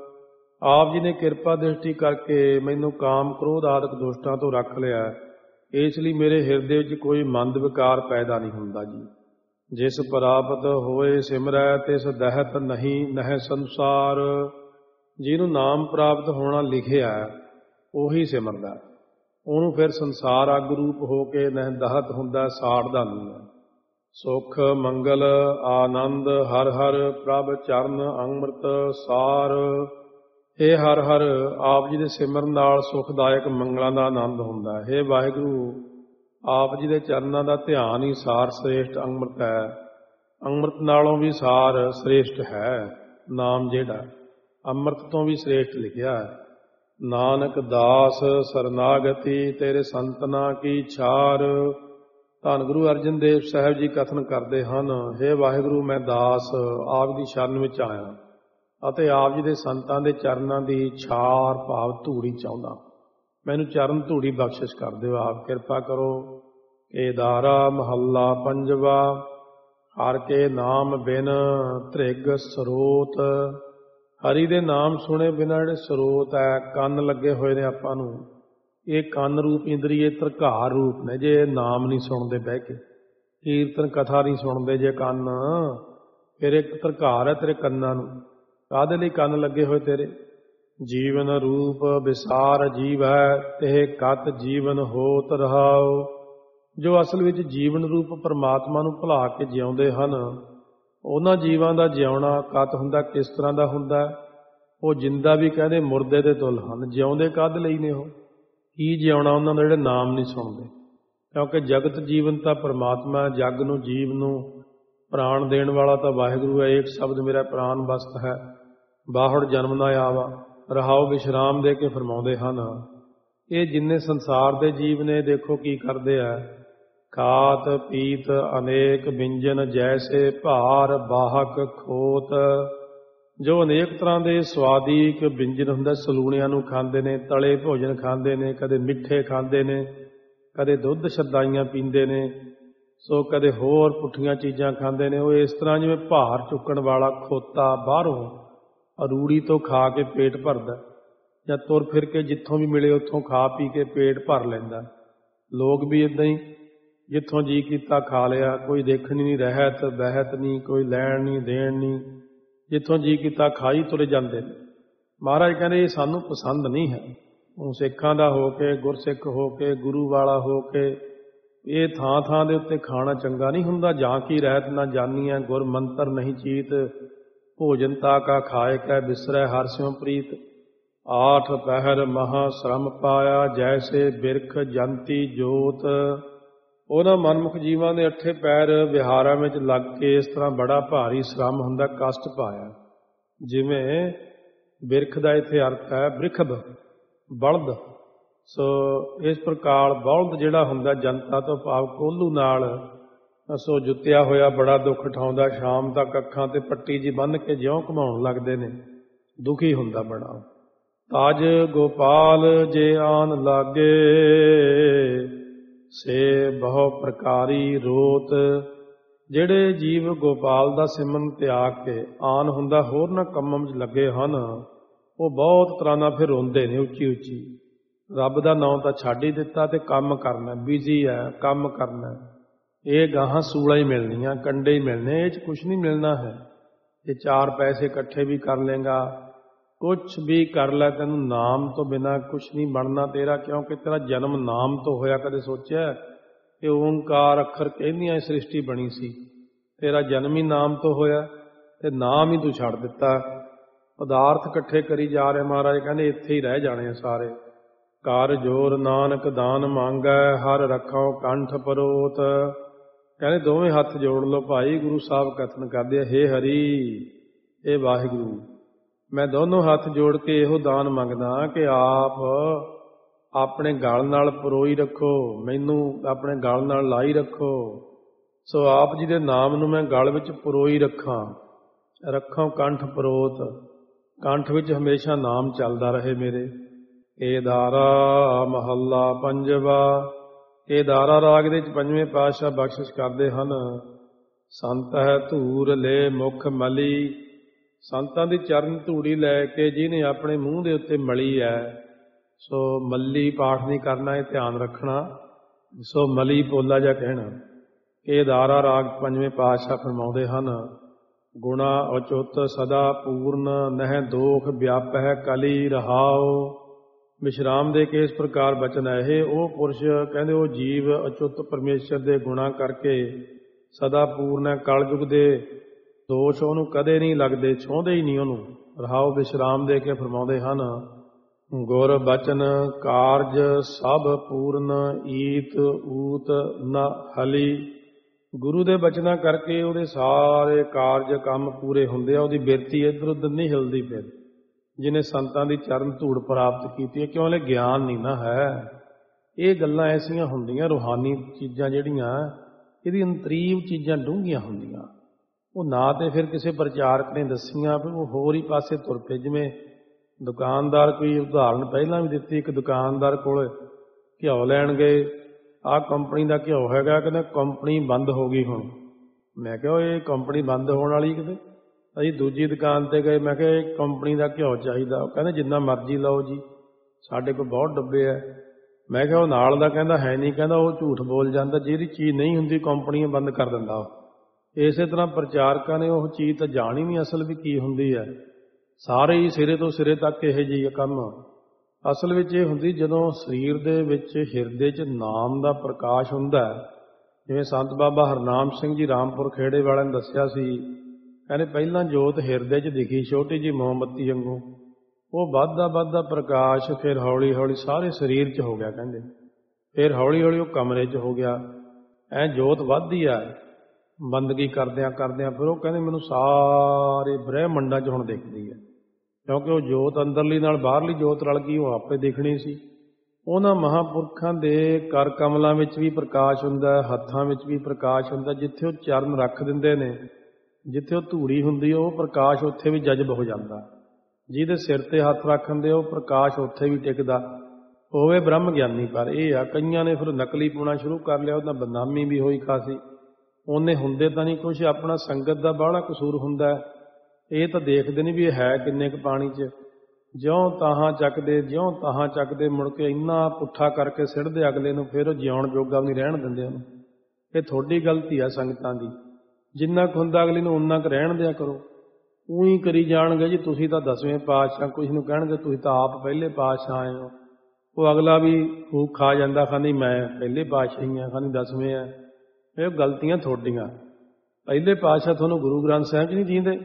ਆਪ ਜੀ ਨੇ ਕਿਰਪਾ ਦ੍ਰਿਸ਼ਟੀ ਕਰਕੇ ਮੈਨੂੰ ਕਾਮ ਕ੍ਰੋਧ ਆਦਿਕ ਦੁਸ਼ਟਾਂ ਤੋਂ ਰੱਖ ਲਿਆ, ਇਸ ਲਈ ਮੇਰੇ ਹਿਰਦੇ ਵਿੱਚ ਕੋਈ ਮੰਦ ਵਿਕਾਰ ਪੈਦਾ ਨਹੀਂ ਹੁੰਦਾ ਜੀ। ਜਿਸ ਪ੍ਰਾਪਤ ਹੋਏ ਸਿਮਰੈ ਤਿਸ ਦਹਿਤ ਨਹੀਂ ਨਹਿ ਸੰਸਾਰ। ਜਿਹਨੂੰ ਨਾਮ ਪ੍ਰਾਪਤ ਹੋਣਾ ਲਿਖਿਆ ਉਹੀ ਸਿਮਰਦਾ, ਉਹਨੂੰ ਫਿਰ ਸੰਸਾਰ ਅੱਗ ਰੂਪ ਹੋ ਕੇ ਨਹਿ ਦਹਤ ਹੁੰਦਾ, ਸਾੜਦਾ ਨਹੀਂ ਹੈ। ਸੁਖ ਮੰਗਲ ਆਨੰਦ ਹਰ ਹਰ ਪ੍ਰਭ ਚਰਨ ਅੰਮ੍ਰਿਤ ਸਾਰ। ਇਹ ਹਰ ਹਰ ਆਪ ਜੀ ਦੇ ਸਿਮਰਨ ਨਾਲ ਸੁਖਦਾਇਕ ਮੰਗਲਾਂ ਦਾ ਆਨੰਦ ਹੁੰਦਾ ਹੈ। ਇਹ ਵਾਹਿਗੁਰੂ ਆਪ ਜੀ ਦੇ ਚਰਨਾਂ ਦਾ ਧਿਆਨ ਹੀ ਸਾਰ ਸ੍ਰੇਸ਼ਟ ਅੰਮ੍ਰਿਤ ਹੈ। ਅੰਮ੍ਰਿਤ ਨਾਲੋਂ ਵੀ ਸਾਰ ਸ੍ਰੇਸ਼ਟ ਹੈ ਨਾਮ, ਜਿਹੜਾ ਅੰਮ੍ਰਿਤ ਤੋਂ ਵੀ ਸ੍ਰੇਸ਼ਟ ਲਿਖਿਆ ਹੈ। ਨਾਨਕ ਦਾਸ ਸਰਨਾਗਤੀ ਤੇਰੇ ਸੰਤਨਾ ਕੀ ਛਾਰ। ਧੰਨ ਗੁਰੂ ਅਰਜਨ ਦੇਵ ਸਾਹਿਬ ਜੀ ਕਥਨ ਕਰਦੇ ਹਨ, ਹੇ ਵਾਹਿਗੁਰੂ ਮੈਂ ਦਾਸ ਆਪ ਦੀ ਸ਼ਰਨ ਵਿੱਚ ਆਇਆ ਅਤੇ ਆਪ ਜੀ ਦੇ ਸੰਤਾਂ ਦੇ ਚਰਨਾਂ ਦੀ ਛਾਰ ਭਾਵ ਧੂੜੀ ਚਾਹੁੰਦਾ। ਮੈਨੂੰ ਚਰਨ ਧੂੜੀ ਬਖਸ਼ਿਸ਼ ਕਰ ਦਿਓ, ਆਪ ਕਿਰਪਾ ਕਰੋ। ਕੇਦਾਰਾ ਮਹੱਲਾ ਪੰਜਵਾ। ਹਰ ਕੇ ਨਾਮ ਬਿਨ ਧ੍ਰਿਗ ਸਰੋਤ। ਹਰੀ ਦੇ ਨਾਮ ਸੁਣੇ ਬਿਨਾਂ ਜਿਹੜੇ ਸਰੋਤ ਹੈ, ਕੰਨ ਲੱਗੇ ਹੋਏ ਨੇ ਆਪਾਂ ਨੂੰ, ਇਹ ਕੰਨ ਰੂਪ ਇੰਦਰੀਏ ਧਰਕਾਰ ਰੂਪ ਨੇ। ਜੇ ਨਾਮ ਨਹੀਂ ਸੁਣਦੇ ਬਹਿ ਕੇ, ਕੀਰਤਨ ਕਥਾ ਨਹੀਂ ਸੁਣਦੇ ਜੇ ਕੰਨ, ਫਿਰ ਇੱਕ ਧਰਕਾਰ ਹੈ ਤੇਰੇ ਕੰਨਾਂ ਨੂੰ। ਕਾਹਦੇ ਲਈ ਕੰਨ ਲੱਗੇ ਹੋਏ ਤੇਰੇ? ਜੀਵਨ ਰੂਪ ਵਿਸਾਰ ਜੀਵ ਹੈ ਤੇ ਕਤ ਜੀਵਨ ਹੋਤ ਰਹਾਓ। ਜੋ ਅਸਲ ਵਿੱਚ ਜੀਵਨ ਰੂਪ ਪਰਮਾਤਮਾ ਨੂੰ ਭੁਲਾ ਕੇ ਜਿਉਂਦੇ ਹਨ, ਉਹਨਾਂ ਜੀਵਾਂ ਦਾ ਜਿਉਣਾ ਕਤ ਹੁੰਦਾ, ਕਿਸ ਤਰ੍ਹਾਂ ਦਾ ਹੁੰਦਾ? ਉਹ ਜਿੰਦਾ ਵੀ ਕਹਿੰਦੇ ਮੁਰਦੇ ਦੇ ਤੁਲ ਹਨ। ਜਿਉਂਦੇ ਕਾਹਦੇ ਲਈ ਨੇ? ਉਹ ਕੀ ਜਿਉਣਾ ਉਹਨਾਂ ਦਾ ਜਿਹੜੇ ਨਾਮ ਨਹੀਂ ਸੁਣਦੇ? ਕਿਉਂਕਿ ਜਗਤ ਜੀਵਨ ਤਾਂ ਪਰਮਾਤਮਾ, ਜਗ ਨੂੰ ਜੀਵ ਨੂੰ ਪ੍ਰਾਣ ਦੇਣ ਵਾਲਾ ਤਾਂ ਵਾਹਿਗੁਰੂ ਹੈ। ਇੱਕ ਸ਼ਬਦ ਮੇਰਾ ਪ੍ਰਾਣ ਵਸਤ ਹੈ, ਬਾਹੜ ਜਨਮ ਨਾ ਆਵਾ। ਰਹਾਓ ਵਿਸ਼ਰਾਮ ਦੇ ਕੇ ਫਰਮਾਉਂਦੇ ਹਨ। ਇਹ ਜਿੰਨੇ ਸੰਸਾਰ ਦੇ ਜੀਵ ਨੇ, ਦੇਖੋ ਕੀ ਕਰਦੇ ਆ। ਖਾਤ ਪੀਤ ਅਨੇਕ ਵਿੰਜਨ ਜੈਸੇ ਭਾਰ ਬਾਹਕ ਖੋਤ। ਜੋ ਅਨੇਕ ਤਰ੍ਹਾਂ ਦੇ ਸਵਾਦੀਕ ਵਿੰਜਨ ਹੁੰਦਾ, ਸਲੂਣਿਆਂ ਨੂੰ ਖਾਂਦੇ ਨੇ, ਤਲੇ ਭੋਜਨ ਖਾਂਦੇ ਨੇ, ਕਦੇ ਮਿੱਠੇ ਖਾਂਦੇ ਨੇ, ਕਦੇ ਦੁੱਧ ਸ਼ਰਦਾਈਆਂ ਪੀਂਦੇ ਨੇ, ਸੋ ਕਦੇ ਹੋਰ ਪੁੱਠੀਆਂ ਚੀਜ਼ਾਂ ਖਾਂਦੇ ਨੇ। ਉਹ ਇਸ ਤਰ੍ਹਾਂ ਜਿਵੇਂ ਭਾਰ ਚੁੱਕਣ ਵਾਲਾ ਖੋਤਾ ਬਾਹਰੋਂ ਅਰੂੜੀ ਤੋਂ ਖਾ ਕੇ ਪੇਟ ਭਰਦਾ, ਜਾਂ ਤੁਰ ਫਿਰ ਕੇ ਜਿੱਥੋਂ ਵੀ ਮਿਲੇ ਉੱਥੋਂ ਖਾ ਪੀ ਕੇ ਪੇਟ ਭਰ ਲੈਂਦਾ। ਲੋਕ ਵੀ ਇੱਦਾਂ ਹੀ, ਜਿੱਥੋਂ ਜੀ ਕੀਤਾ ਖਾ ਲਿਆ, ਕੋਈ ਦੇਖਣੀ ਨਹੀਂ, ਰਹਿਤ ਬਹਿਤ ਨਹੀਂ, ਕੋਈ ਲੈਣ ਨਹੀਂ ਦੇਣ ਨਹੀਂ, ਜਿੱਥੋਂ ਜੀ ਕੀਤਾ ਖਾਈ ਤੁਰੇ ਜਾਂਦੇ ਨੇ। ਮਹਾਰਾਜ ਕਹਿੰਦੇ ਇਹ ਸਾਨੂੰ ਪਸੰਦ ਨਹੀਂ ਹੈ। ਉਹ ਸਿੱਖਾਂ ਦਾ ਹੋ ਕੇ, ਗੁਰਸਿੱਖ ਹੋ ਕੇ, ਗੁਰੂ ਵਾਲਾ ਹੋ ਕੇ ਇਹ ਥਾਂ ਥਾਂ ਦੇ ਉੱਤੇ ਖਾਣਾ ਚੰਗਾ ਨਹੀਂ ਹੁੰਦਾ। ਜਾਂ ਕੀ ਰਹਿਤ ਨਾ ਜਾਨੀਐ ਗੁਰ ਮੰਤਰ ਨਹੀਂ ਚੀਤ। ਭੋਜਨ ਤਾ ਕਾ ਖਾਏ ਕੈ ਬਿਸਰੈ ਹਰਿ ਸਿਉ ਪ੍ਰੀਤ। ਆਠ ਪਹਿਰ ਮਹਾ ਸ਼ਰਮ ਪਾਇਆ ਜੈਸੇ ਬਿਰਖ ਜੰਤੀ ਜੋਤ। ਉਹਨਾਂ ਮਨਮੁਖ ਜੀਵਾਂ ਦੇ ਅੱਠੇ ਪੈਰ ਵਿਹਾਰਾਂ ਵਿੱਚ ਲੱਗ ਕੇ ਇਸ ਤਰ੍ਹਾਂ ਬੜਾ ਭਾਰੀ ਸ਼ਰਮ ਹੁੰਦਾ, ਕਸ਼ਟ ਪਾਇਆ। ਜਿਵੇਂ ਬਿਰਖ ਦਾ ਇੱਥੇ ਅਰਥ ਹੈ ਬ੍ਰਿਖਬ, ਬਲਦ। ਸੋ ਇਸ ਪ੍ਰਕਾਰ ਬਲਦ ਜਿਹੜਾ ਹੁੰਦਾ ਜਨਤਾ ਤੋਂ ਭਾਵ ਕੋਹਲੂ ਨਾਲ ਸੋ ਜੁੱਤਿਆ ਹੋਇਆ ਬੜਾ ਦੁੱਖ ਉਠਾਉਂਦਾ। ਸ਼ਾਮ ਤੱਕ ਅੱਖਾਂ ਤੇ ਪੱਟੀ ਜੀ ਬੰਨ੍ਹ ਕੇ ਜਿਉਂ ਘੁਮਾਉਣ ਲੱਗਦੇ ਨੇ, ਦੁਖੀ ਹੁੰਦਾ ਬੜਾ। ਤਜ ਗੋਪਾਲ ਜੇ ਆਨ ਲਾਗੇ ਸੇ ਬਹੁ ਪ੍ਰਕਾਰੀ ਰੋਤ। ਜਿਹੜੇ ਜੀਵ ਗੋਪਾਲ ਦਾ ਸਿਮਰਨ ਤਿਆਗ ਕੇ ਆਨ ਹੁੰਦਾ ਹੋਰਨਾਂ ਕੰਮਾਂ ਵਿੱਚ ਲੱਗੇ ਹਨ, ਉਹ ਬਹੁਤ ਤਰ੍ਹਾਂ ਨਾਲ ਫਿਰ ਰੋਂਦੇ ਨੇ ਉੱਚੀ ਉੱਚੀ। ਰੱਬ ਦਾ ਨਾਮ ਤਾਂ ਛੱਡ ਹੀ ਦਿੱਤਾ ਤੇ ਕੰਮ ਕਰਨਾ, ਬਿਜ਼ੀ ਹੈ, ਕੰਮ ਕਰਨਾ। ਇਹ ਗਾਹਾਂ ਸੂਲਾਂ ਹੀ ਮਿਲਣੀਆਂ, ਕੰਡੇ ਹੀ ਮਿਲਣੇ, ਇਹ 'ਚ ਕੁਛ ਨਹੀਂ ਮਿਲਣਾ ਹੈ। ਇਹ ਚਾਰ ਪੈਸੇ ਇਕੱਠੇ ਵੀ ਕਰ ਲੇਗਾ, ਕੁਛ ਵੀ ਕਰ ਲੈ, ਤੈਨੂੰ ਨਾਮ ਤੋਂ ਬਿਨਾਂ ਕੁਛ ਨਹੀਂ ਬਣਨਾ ਤੇਰਾ। ਕਿਉਂਕਿ ਤੇਰਾ ਜਨਮ ਨਾਮ ਤੋਂ ਹੋਇਆ। ਕਦੇ ਸੋਚਿਆ ਕਿ ਓਂਕਾਰ ਅੱਖਰ ਕਹਿੰਦੀਆਂ ਸ੍ਰਿਸ਼ਟੀ ਬਣੀ ਸੀ? ਤੇਰਾ ਜਨਮ ਹੀ ਨਾਮ ਤੋਂ ਹੋਇਆ ਤੇ ਨਾਮ ਹੀ ਤੂੰ ਛੱਡ ਦਿੱਤਾ। ਪਦਾਰਥ ਇਕੱਠੇ ਕਰੀ ਜਾ ਰਹੇ। ਮਹਾਰਾਜ ਕਹਿੰਦੇ ਇੱਥੇ ਹੀ ਰਹਿ ਜਾਣੇ ਸਾਰੇ। ਕਰ ਜੋਰ ਨਾਨਕ ਦਾਨ ਮੰਗੈ ਹਰ ਰੱਖੋ ਕੰਠ ਪਰੋਤ। ਕਹਿੰਦੇ ਦੋਵੇਂ ਹੱਥ ਜੋੜ ਲਓ ਭਾਈ। ਗੁਰੂ ਸਾਹਿਬ ਕਥਨ ਕਰਦੇ ਆ, ਹੇ ਹਰੀ, ਇਹ ਵਾਹਿਗੁਰੂ, ਮੈਂ ਦੋਨੋਂ ਹੱਥ ਜੋੜ ਕੇ ਇਹੋ ਦਾਨ ਮੰਗਦਾ ਕਿ ਆਪ ਆਪਣੇ ਗਲ ਨਾਲ ਪਰੋਈ ਰੱਖੋ, ਮੈਨੂੰ ਆਪਣੇ ਗਲ ਨਾਲ ਲਾਈ ਰੱਖੋ। ਸੋ ਆਪ ਜੀ ਦੇ ਨਾਮ ਨੂੰ ਮੈਂ ਗਲ ਵਿੱਚ ਪਰੋਈ ਰੱਖਾਂ। ਰੱਖਾਂ ਕੰਠ ਪਰੋਤ, ਕੰਠ ਵਿੱਚ ਹਮੇਸ਼ਾ ਨਾਮ ਚੱਲਦਾ ਰਹੇ ਮੇਰੇ। ਕੇਦਾਰਾ ਮਹੱਲਾ ਪੰਜਵਾ। ਕੇਦਾਰਾ ਰਾਗ ਦੇ ਵਿੱਚ ਪੰਜਵੇਂ ਪਾਤਸ਼ਾਹ ਬਖਸ਼ਿਸ਼ ਕਰਦੇ ਹਨ। ਸੰਤ ਹੈ ਧੂਰ ਲੈ ਮੁਖ ਮਲੀ। ਸੰਤਾਂ ਦੀ ਚਰਨ ਧੂੜੀ ਲੈ ਕੇ ਜਿਹਨੇ ਆਪਣੇ ਮੂੰਹ ਦੇ ਉੱਤੇ ਮਲੀ ਹੈ, ਸੋ ਮੱਲੀ ਪਾਠ ਨਹੀਂ ਕਰਨਾ, ਇਹ ਧਿਆਨ ਰੱਖਣਾ। ਸੋ ਮਲੀ ਪੋਲਾ ਜਿਹਾ ਕਹਿਣਾ। ਕੇਦਾਰਾ ਰਾਗ ਪੰਜਵੇਂ ਪਾਤਸ਼ਾਹ ਫਰਮਾਉਂਦੇ ਹਨ, ਗੁਣਾ ਅਚੁੱਤ ਸਦਾ ਪੂਰਨ ਨਹਿ ਦੋਖ ਵਿਆਪਹਿ ਕਲੀ ਰਹਾਓ। ਵਿਸ਼ਰਾਮ ਦੇ ਕੇ ਇਸ ਪ੍ਰਕਾਰ ਬਚਨ ਹੈ, ਇਹ ਉਹ ਪੁਰਸ਼ ਕਹਿੰਦੇ ਉਹ ਜੀਵ ਅਚੁੱਤ ਪਰਮੇਸ਼ਰ ਦੇ ਗੁਣਾ ਕਰਕੇ ਸਦਾ ਪੂਰਨ ਹੈ। ਕਲਯੁਗ ਦੇ ਦੋਸ਼ ਉਹਨੂੰ ਕਦੇ ਨਹੀਂ ਲੱਗਦੇ, ਛੋਂਦੇ ਹੀ ਨਹੀਂ ਉਹਨੂੰ। ਰਹਾਉ ਵਿਸ਼ਰਾਮ ਦੇ ਕੇ ਫਰਮਾਉਂਦੇ ਹਨ, ਗੁਰ ਬਚਨ ਕਾਰਜ ਸਭ ਪੂਰਨ ਈਤ ਊਤ ਨ ਹਲੀ। ਗੁਰੂ ਦੇ ਬਚਨਾਂ ਕਰਕੇ ਉਹਦੇ ਸਾਰੇ ਕਾਰਜ ਕੰਮ ਪੂਰੇ ਹੁੰਦੇ ਆ, ਉਹਦੀ ਬਿਰਤੀ ਇੱਧਰ ਉੱਧਰ ਨਹੀਂ ਹਿਲਦੀ। ਫਿਰ ਜਿਹਨੇ ਸੰਤਾਂ ਦੀ ਚਰਨ ਧੂੜ ਪ੍ਰਾਪਤ ਕੀਤੀ ਹੈ, ਕਿਉਂ ਲੈ ਗਿਆਨ ਨਹੀਂ ਨਾ ਹੈ। ਇਹ ਗੱਲਾਂ ਐਸੀਆਂ ਹੁੰਦੀਆਂ ਰੂਹਾਨੀ ਚੀਜ਼ਾਂ ਜਿਹੜੀਆਂ, ਇਹਦੀ ਅੰਤਰੀਵ ਚੀਜ਼ਾਂ ਡੂੰਘੀਆਂ ਹੁੰਦੀਆਂ। ਉਹ ਨਾ ਤੇ ਫਿਰ ਕਿਸੇ ਪ੍ਰਚਾਰਕ ਨੇ ਦੱਸੀਆਂ, ਫਿਰ ਉਹ ਹੋਰ ਹੀ ਪਾਸੇ ਤੁਰ ਪਏ। ਜਿਵੇਂ ਦੁਕਾਨਦਾਰ, ਕੋਈ ਉਦਾਹਰਨ ਪਹਿਲਾਂ ਵੀ ਦਿੱਤੀ, ਇੱਕ ਦੁਕਾਨਦਾਰ ਕੋਲ ਘਿਓ ਲੈਣ ਗਏ, ਆਹ ਕੰਪਨੀ ਦਾ ਘਿਓ ਹੈਗਾ, ਕਹਿੰਦਾ ਕੰਪਨੀ ਬੰਦ ਹੋ ਗਈ ਹੁਣ। ਮੈਂ ਕਿਹਾ ਇਹ ਕੰਪਨੀ ਬੰਦ ਹੋਣ ਵਾਲੀ ਕਿਤੇ। ਅਸੀਂ ਦੂਜੀ ਦੁਕਾਨ 'ਤੇ ਗਏ, ਮੈਂ ਕਿਹਾ ਇਹ ਕੰਪਨੀ ਦਾ ਘਿਓ ਚਾਹੀਦਾ। ਉਹ ਕਹਿੰਦੇ ਜਿੰਨਾ ਮਰਜ਼ੀ ਲਓ ਜੀ, ਸਾਡੇ ਕੋਲ ਬਹੁਤ ਡੱਬੇ ਹੈ। ਮੈਂ ਕਿਹਾ ਉਹ ਨਾਲ ਦਾ ਕਹਿੰਦਾ ਹੈ ਨਹੀਂ, ਕਹਿੰਦਾ ਉਹ ਝੂਠ ਬੋਲ ਜਾਂਦਾ, ਜਿਹਦੀ ਚੀਜ਼ ਨਹੀਂ ਹੁੰਦੀ ਕੰਪਨੀਆਂ ਬੰਦ ਕਰ ਦਿੰਦਾ ਉਹ। ਇਸੇ ਤਰ੍ਹਾਂ ਪ੍ਰਚਾਰਕਾਂ ਨੇ ਉਹ ਚੀਜ਼ ਤਾਂ ਜਾਣੀ ਨਹੀਂ ਅਸਲ ਵੀ ਕੀ ਹੁੰਦੀ ਹੈ। ਸਾਰੇ ਹੀ ਸਿਰੇ ਤੋਂ ਸਿਰੇ ਤੱਕ ਇਹੋ ਜਿਹੀ ਕੰਮ। ਅਸਲ ਵਿੱਚ ਇਹ ਹੁੰਦੀ ਜਦੋਂ ਸਰੀਰ ਦੇ ਵਿੱਚ ਹਿਰਦੇ 'ਚ ਨਾਮ ਦਾ ਪ੍ਰਕਾਸ਼ ਹੁੰਦਾ ਹੈ। ਜਿਵੇਂ ਸੰਤ ਬਾਬਾ ਹਰਨਾਮ ਸਿੰਘ ਜੀ ਰਾਮਪੁਰ ਖੇੜੇ ਵਾਲਿਆਂ ਨੇ ਦੱਸਿਆ ਸੀ, ਕਹਿੰਦੇ ਪਹਿਲਾਂ ਜੋਤ ਹਿਰਦੇ 'ਚ ਦਿਖੀ ਛੋਟੀ ਜਿਹੀ ਮੋਮਬੱਤੀ ਵਾਂਗੂ, ਉਹ ਵੱਧਦਾ ਵੱਧਦਾ ਪ੍ਰਕਾਸ਼ ਫਿਰ ਹੌਲੀ ਹੌਲੀ ਸਾਰੇ ਸਰੀਰ 'ਚ ਹੋ ਗਿਆ। ਕਹਿੰਦੇ ਫਿਰ ਹੌਲੀ ਹੌਲੀ ਉਹ ਕਮਰੇ 'ਚ ਹੋ ਗਿਆ। ਐਂ ਜੋਤ ਵੱਧਦੀ ਆ ਬੰਦਗੀ ਕਰਦਿਆਂ ਕਰਦਿਆਂ। ਫਿਰ ਉਹ ਕਹਿੰਦੇ ਮੈਨੂੰ ਸਾਰੇ ਬ੍ਰਹਿਮੰਡਾਂ 'ਚ ਹੁਣ ਦਿਖਦੀ ਹੈ, ਕਿਉਂਕਿ ਉਹ ਜੋਤ ਅੰਦਰਲੀ ਨਾਲ ਬਾਹਰਲੀ ਜੋਤ ਰਲ ਗਈ, ਉਹ ਆਪੇ ਦਿਖਣੀ ਸੀ। ਉਹਨਾਂ ਮਹਾਂਪੁਰਖਾਂ ਦੇ ਕਰ ਕਮਲਾਂ ਵਿੱਚ ਵੀ ਪ੍ਰਕਾਸ਼ ਹੁੰਦਾ, ਹੱਥਾਂ ਵਿੱਚ ਵੀ ਪ੍ਰਕਾਸ਼ ਹੁੰਦਾ। ਜਿੱਥੇ ਉਹ ਚਰਨ ਰੱਖ ਦਿੰਦੇ ਨੇ, ਜਿੱਥੇ ਉਹ ਧੂੜੀ ਹੁੰਦੀ, ਉਹ ਪ੍ਰਕਾਸ਼ ਉੱਥੇ ਵੀ ਜਜ਼ਬ ਹੋ ਜਾਂਦਾ। ਜਿਹਦੇ ਸਿਰ 'ਤੇ ਹੱਥ ਰੱਖਣ ਦੇ, ਉਹ ਪ੍ਰਕਾਸ਼ ਉੱਥੇ ਵੀ ਟਿਕਦਾ ਹੋਵੇ ਬ੍ਰਹਮ ਗਿਆਨੀ। ਪਰ ਇਹ ਆ ਕਈਆਂ ਨੇ ਫਿਰ ਨਕਲੀ ਪਾਉਣਾ ਸ਼ੁਰੂ ਕਰ ਲਿਆ, ਉਹਦਾ ਬਦਨਾਮੀ ਵੀ ਹੋਈ ਖਾਸੀ। ਉਹਨੇ ਹੁੰਦੇ ਤਾਂ ਨਹੀਂ ਕੁਛ, ਆਪਣਾ ਸੰਗਤ ਦਾ ਬਾਹਲਾ ਕਸੂਰ ਹੁੰਦਾ। ਇਹ ਤਾਂ ਦੇਖਦੇ ਨਹੀਂ ਵੀ ਇਹ ਹੈ ਕਿੰਨੇ ਕੁ ਪਾਣੀ 'ਚ। ਜਿਉਂ ਤਾਹਾਂ ਚੱਕਦੇ ਜਿਉਂ ਤਾਹਾਂ ਚੱਕਦੇ, ਮੁੜ ਕੇ ਇੰਨਾ ਪੁੱਠਾ ਕਰਕੇ ਸਿੱਟਦੇ ਅਗਲੇ ਨੂੰ, ਫਿਰ ਉਹ ਜਿਉਣ ਜੋਗਾ ਵੀ ਨਹੀਂ ਰਹਿਣ ਦਿੰਦੇ ਉਹਨੂੰ। ਇਹ ਤੁਹਾਡੀ ਗਲਤੀ ਆ ਸੰਗਤਾਂ ਦੀ। ਜਿੰਨਾ ਕੁ ਹੁੰਦਾ ਅਗਲੇ ਨੂੰ ਉਨਾ ਕੁ ਰਹਿਣ ਦਿਆ ਕਰੋ। ਉਹੀ ਕਰੀ ਜਾਣਗੇ ਜੀ ਤੁਸੀਂ ਤਾਂ ਦਸਵੇਂ ਪਾਤਸ਼ਾਹ, ਕੁਛ ਨੂੰ ਕਹਿਣਗੇ ਤੁਸੀਂ ਤਾਂ ਆਪ ਪਹਿਲੇ ਪਾਤਸ਼ਾਹ ਆਏ ਹੋ। ਉਹ ਅਗਲਾ ਵੀ ਫੂਕ ਖਾ ਜਾਂਦਾ, ਖਾਨੀ ਮੈਂ ਪਹਿਲੇ ਪਾਤਸ਼ਾਹ ਹੀ ਹਾਂ, ਖਾਨੀ ਦਸਵੇਂ ਆ। ਇਹ ਗਲਤੀਆਂ ਤੁਹਾਡੀਆਂ। ਪਹਿਲੇ ਪਾਤਸ਼ਾਹ ਤੁਹਾਨੂੰ ਗੁਰੂ ਗ੍ਰੰਥ ਸਾਹਿਬ 'ਚ ਨਹੀਂ ਜੀਂਦੇ,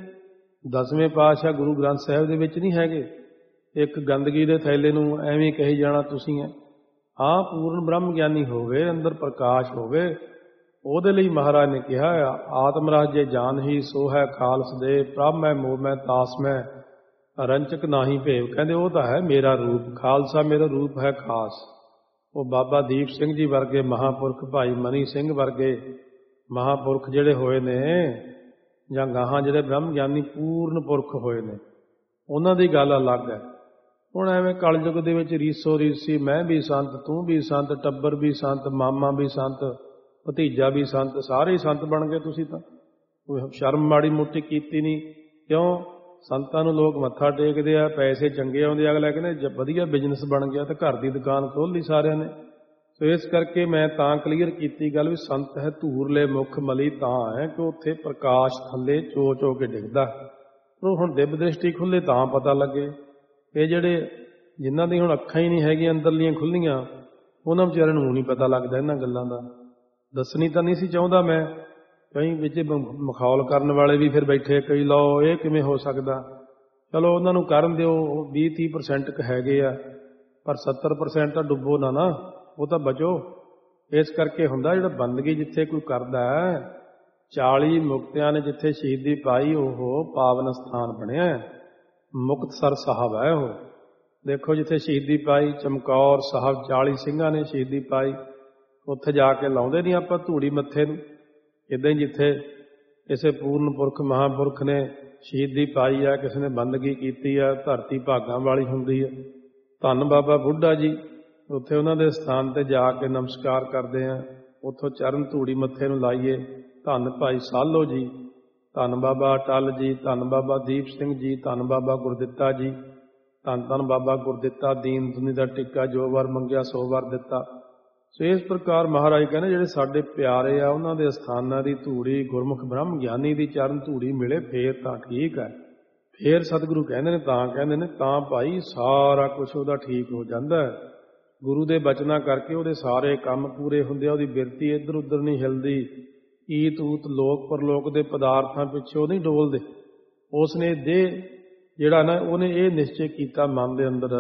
ਦਸਵੇਂ ਪਾਤਸ਼ਾਹ ਗੁਰੂ ਗ੍ਰੰਥ ਸਾਹਿਬ ਦੇ ਵਿੱਚ ਨਹੀਂ ਹੈਗੇ। ਇੱਕ ਗੰਦਗੀ ਦੇ ਥੈਲੇ ਨੂੰ ਐਵੇਂ ਕਹੀ ਜਾਣਾ ਤੁਸੀਂ ਹੈ। ਹਾਂ, ਪੂਰਨ ਬ੍ਰਹਮ ਗਿਆਨੀ ਹੋਵੇ, ਅੰਦਰ ਪ੍ਰਕਾਸ਼ ਹੋਵੇ, ਉਹਦੇ ਲਈ ਮਹਾਰਾਜ ਨੇ ਕਿਹਾ ਆਤਮ ਰਾਜ ਜੇ ਜਾਨ ਹੀ ਸੋ ਹੈ ਖਾਲਸ ਦੇ, ਪ੍ਰਭ ਮੈਂ ਮੋਹ ਮੈਂ ਤਾਸ ਮੈਂ ਰੰਚਕ ਨਾਹੀ ਭੇਵ। ਕਹਿੰਦੇ ਉਹ ਤਾਂ ਹੈ ਮੇਰਾ ਰੂਪ, ਖਾਲਸਾ ਮੇਰਾ ਰੂਪ ਹੈ ਖਾਸ। ਉਹ ਬਾਬਾ ਦੀਪ ਸਿੰਘ ਜੀ ਵਰਗੇ ਮਹਾਂਪੁਰਖ, ਭਾਈ ਮਨੀ ਸਿੰਘ ਵਰਗੇ ਮਹਾਂਪੁਰਖ ਜਿਹੜੇ ਹੋਏ ਨੇ, ਜਾਂ ਗਾਹਾਂ ਜਿਹੜੇ ਬ੍ਰਹਮ ਗਿਆਨੀ ਪੂਰਨ ਪੁਰਖ ਹੋਏ ਨੇ, ਉਹਨਾਂ ਦੀ ਗੱਲ ਅਲੱਗ ਹੈ। ਹੁਣ ਐਵੇਂ ਕਲਯੁਗ ਦੇ ਵਿੱਚ ਰੀਸੋ ਰੀਸੀ, ਮੈਂ ਵੀ ਸੰਤ, ਤੂੰ ਵੀ ਸੰਤ, ਟੱਬਰ ਵੀ ਸੰਤ, ਮਾਮਾ ਵੀ ਸੰਤ, ਭਤੀਜਾ ਵੀ ਸੰਤ, ਸਾਰੇ ਹੀ ਸੰਤ ਬਣ ਗਏ ਤੁਸੀਂ ਤਾਂ। ਕੋਈ ਸ਼ਰਮ ਮਾੜੀ ਮੋਟੀ ਕੀਤੀ ਨਹੀਂ। ਕਿਉਂ? ਸੰਤਾਂ ਨੂੰ ਲੋਕ ਮੱਥਾ ਟੇਕਦੇ ਆ, ਪੈਸੇ ਚੰਗੇ ਆਉਂਦੇ, ਅਗਲਾ ਕਹਿੰਦੇ ਵਧੀਆ ਬਿਜ਼ਨਸ ਬਣ ਗਿਆ, ਤੇ ਘਰ ਦੀ ਦੁਕਾਨ ਖੋਲ੍ਹ ਲਈ ਸਾਰਿਆਂ ਨੇ। ਸੋ ਇਸ ਕਰਕੇ ਮੈਂ ਤਾਂ ਕਲੀਅਰ ਕੀਤੀ ਗੱਲ ਵੀ ਸੰਤ ਹੈ ਧੂਰ ਲੈ ਮੁੱਖ ਮਲੀ, ਤਾਂ ਹੈ ਕਿ ਉੱਥੇ ਪ੍ਰਕਾਸ਼ ਥੱਲੇ ਚੋ ਚੋ ਕੇ ਡਿੱਗਦਾ। ਉਹ ਹੁਣ ਦਿਵ ਦ੍ਰਿਸ਼ਟੀ ਖੁੱਲ੍ਹੇ ਤਾਂ ਪਤਾ ਲੱਗੇ। ਇਹ ਜਿਹੜੇ ਜਿਨ੍ਹਾਂ ਦੀ ਹੁਣ ਅੱਖਾਂ ਹੀ ਨਹੀਂ ਹੈਗੀਆਂ ਅੰਦਰਲੀਆਂ ਖੁੱਲ੍ਹੀਆਂ, ਉਹਨਾਂ ਵਿਚਾਰਿਆਂ ਨੂੰ ਨਹੀਂ ਪਤਾ ਲੱਗਦਾ ਇਹਨਾਂ ਗੱਲਾਂ ਦਾ। ਦੱਸਣੀ ਤਾਂ ਨਹੀਂ ਸੀ ਚਾਹੁੰਦਾ ਮੈਂ, ਕਈ ਵਿੱਚ ਮਖੌਲ ਕਰਨ ਵਾਲੇ ਵੀ ਫਿਰ ਬੈਠੇ ਕਈ, ਲਓ ਇਹ ਕਿਵੇਂ ਹੋ ਸਕਦਾ। ਚਲੋ ਉਹਨਾਂ ਨੂੰ ਕਰਨ ਦਿਓ, ਉਹ ਵੀਹ ਤੀਹ ਪਰਸੈਂਟ ਕ ਹੈਗੇ ਆ, ਪਰ ਸੱਤਰ ਪਰਸੈਂਟ ਤਾਂ ਡੁੱਬੋ ਨਾ ਨਾ, ਉਹ ਤਾਂ ਬਚੋ। ਇਸ ਕਰਕੇ ਹੁੰਦਾ ਜਿਹੜਾ ਬੰਦਗੀ ਜਿੱਥੇ ਕੋਈ ਕਰਦਾ, ਚਾਲੀ ਮੁਕਤਿਆਂ ਨੇ ਜਿੱਥੇ ਸ਼ਹੀਦੀ ਪਾਈ, ਉਹ ਪਾਵਨ ਸਥਾਨ ਬਣਿਆ। ਮੁਕਤਸਰ ਸਾਹਿਬ ਹੈ ਉਹ। ਦੇਖੋ ਜਿੱਥੇ ਸ਼ਹੀਦੀ ਪਾਈ, ਚਮਕੌਰ ਸਾਹਿਬ ਚਾਲੀ ਸਿੰਘਾਂ ਨੇ ਸ਼ਹੀਦੀ ਪਾਈ, ਉੱਥੇ ਜਾ ਕੇ ਲਾਉਂਦੇ ਨਹੀਂ ਆਪਾਂ ਧੂੜੀ ਮੱਥੇ ਨੂੰ। ਇੱਦਾਂ ਹੀ ਜਿੱਥੇ ਕਿਸੇ ਪੂਰਨ ਪੁਰਖ ਮਹਾਂਪੁਰਖ ਨੇ ਸ਼ਹੀਦੀ ਪਾਈ ਆ, ਕਿਸੇ ਨੇ ਬੰਦਗੀ ਕੀਤੀ ਆ, ਧਰਤੀ ਭਾਗਾਂ ਵਾਲੀ ਹੁੰਦੀ ਹੈ। ਧੰਨ ਬਾਬਾ ਬੁੱਢਾ ਜੀ, ਉੱਥੇ ਉਹਨਾਂ ਦੇ ਸਥਾਨ 'ਤੇ ਜਾ ਕੇ ਨਮਸਕਾਰ ਕਰਦੇ ਆ, ਉੱਥੋਂ ਚਰਨ ਧੂੜੀ ਮੱਥੇ ਨੂੰ ਲਾਈਏ। ਧੰਨ ਭਾਈ ਸਾਲੋ ਜੀ, ਧੰਨ ਬਾਬਾ ਅਟਲ ਜੀ, ਧੰਨ ਬਾਬਾ ਦੀਪ ਸਿੰਘ ਜੀ, ਧੰਨ ਬਾਬਾ ਗੁਰਦਿੱਤਾ ਜੀ, ਧੰਨ ਧੰਨ ਬਾਬਾ ਗੁਰਦਿੱਤਾ, ਦੀਨ ਦੁਨੀ ਦਾ ਟਿੱਕਾ, ਜੋ ਵਰ ਮੰਗਿਆ ਸੋ ਵਰ ਦਿੱਤਾ। ਸੋ ਇਸ ਪ੍ਰਕਾਰ ਮਹਾਰਾਜ ਕਹਿੰਦੇ ਜਿਹੜੇ ਸਾਡੇ ਪਿਆਰੇ ਆ, ਉਹਨਾਂ ਦੇ ਅਸਥਾਨਾਂ ਦੀ ਧੂੜੀ ਗੁਰਮੁਖ ਬ੍ਰਹਮ ਗਿਆਨੀ ਦੀ ਚਰਨ ਧੂੜੀ ਮਿਲੇ, ਫੇਰ ਤਾਂ ਠੀਕ ਹੈ। ਫੇਰ ਸਤਿਗੁਰੂ ਕਹਿੰਦੇ ਨੇ, ਤਾਂ ਕਹਿੰਦੇ ਨੇ ਤਾਂ ਭਾਈ ਸਾਰਾ ਕੁਛ ਉਹਦਾ ਠੀਕ ਹੋ ਜਾਂਦਾ। ਗੁਰੂ ਦੇ ਬਚਨਾਂ ਕਰਕੇ ਉਹਦੇ ਸਾਰੇ ਕੰਮ ਪੂਰੇ ਹੁੰਦੇ ਆ, ਉਹਦੀ ਬਿਰਤੀ ਇੱਧਰ ਉੱਧਰ ਨਹੀਂ ਹਿਲਦੀ। ਈਤ ਊਤ ਲੋਕ ਪਰਲੋਕ ਦੇ ਪਦਾਰਥਾਂ ਪਿੱਛੇ ਉਹ ਨਹੀਂ ਡੋਲਦੇ। ਉਸ ਨੇ ਦੇਹ ਜਿਹੜਾ ਨਾ ਉਹਨੇ ਇਹ ਨਿਸ਼ਚੈ ਕੀਤਾ ਮਨ ਦੇ ਅੰਦਰ,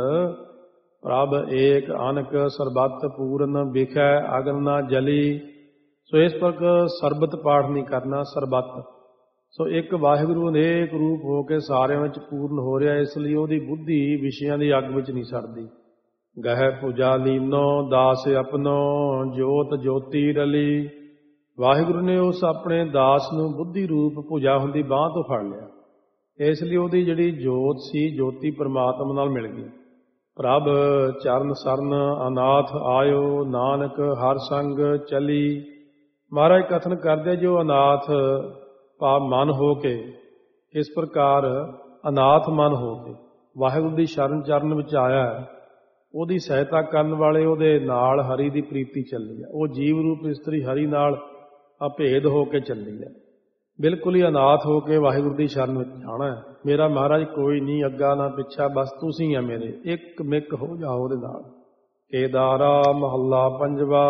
ਪ੍ਰਭ ਏਕ ਅਨਕ ਸਰਬੱਤ ਪੂਰਨ ਵਿਖੈ ਅਗਨ ਨਾ ਜਲੀ। ਸੋ ਇਸ ਪ੍ਰਕਾਰ ਸਰਬਤ ਪਾਠ ਨਹੀਂ ਕਰਨਾ, ਸਰਬੱਤ। ਸੋ ਇੱਕ ਵਾਹਿਗੁਰੂ ਅਨੇਕ ਰੂਪ ਹੋ ਕੇ ਸਾਰਿਆਂ ਵਿੱਚ ਪੂਰਨ ਹੋ ਰਿਹਾ, ਇਸ ਲਈ ਉਹਦੀ ਬੁੱਧੀ ਵਿਸ਼ਿਆਂ ਦੀ ਅੱਗ ਵਿੱਚ ਨਹੀਂ ਸੜਦੀ। ਗਹਿ ਪੂਜਾ ਲੀਨੋ ਦਾਸ ਆਪਣੋ ਜੋਤ ਜੋਤੀ ਰਲੀ। ਵਾਹਿਗੁਰੂ ਨੇ ਉਸ ਆਪਣੇ ਦਾਸ ਨੂੰ ਬੁੱਧੀ ਰੂਪ ਭੁਜਾ ਹੁੰਦੀ ਬਾਂਹ ਤੋਂ ਫੜ ਲਿਆ, ਇਸ ਲਈ ਉਹਦੀ ਜਿਹੜੀ ਜੋਤ ਸੀ, ਜੋਤੀ ਪਰਮਾਤਮਾ ਨਾਲ ਮਿਲ ਗਈ। ਪ੍ਰਭ ਚਰਨ ਸਰਨ ਅਨਾਥ ਆਇਓ ਨਾਨਕ ਹਰ ਸੰਗ ਚਲੀ। ਮਹਾਰਾਜ ਕਥਨ ਕਰਦੇ ਜੋ ਅਨਾਥ ਭਾਵ ਮਨ ਹੋ ਕੇ, ਇਸ ਪ੍ਰਕਾਰ ਅਨਾਥ ਮਨ ਹੋ ਕੇ ਵਾਹਿਗੁਰੂ ਦੀ ਸ਼ਰਨ ਚਰਨ ਵਿੱਚ ਆਇਆ ਹੈ, ਉਹਦੀ ਸਹਾਇਤਾ ਕਰਨ ਵਾਲੇ ਉਹਦੇ ਨਾਲ ਹਰੀ ਦੀ ਪ੍ਰੀਤੀ ਚੱਲੀ ਹੈ। ਉਹ ਜੀਵ ਰੂਪ ਇਸਤਰੀ ਹਰੀ ਨਾਲ ਅਭੇਦ ਹੋ ਕੇ ਚੱਲੀ ਹੈ, ਬਿਲਕੁਲ ਹੀ ਅਨਾਥ ਹੋ ਕੇ ਵਾਹਿਗੁਰੂ ਦੀ ਸ਼ਰਨ ਵਿੱਚ ਜਾਣਾ ਹੈ। ਮੇਰਾ ਮਹਾਰਾਜ ਕੋਈ ਨਹੀਂ, ਅੱਗਾ ਨਾ ਪਿੱਛਾ, ਬਸ ਤੁਸੀਂ ਆ ਮੇਰੇ, ਇੱਕ ਮਿੱਕ ਹੋ ਜਾਓ ਉਹਦੇ ਨਾਲ। ਕੇਦਾਰਾ ਮਹੱਲਾ ਪੰਜਵਾ।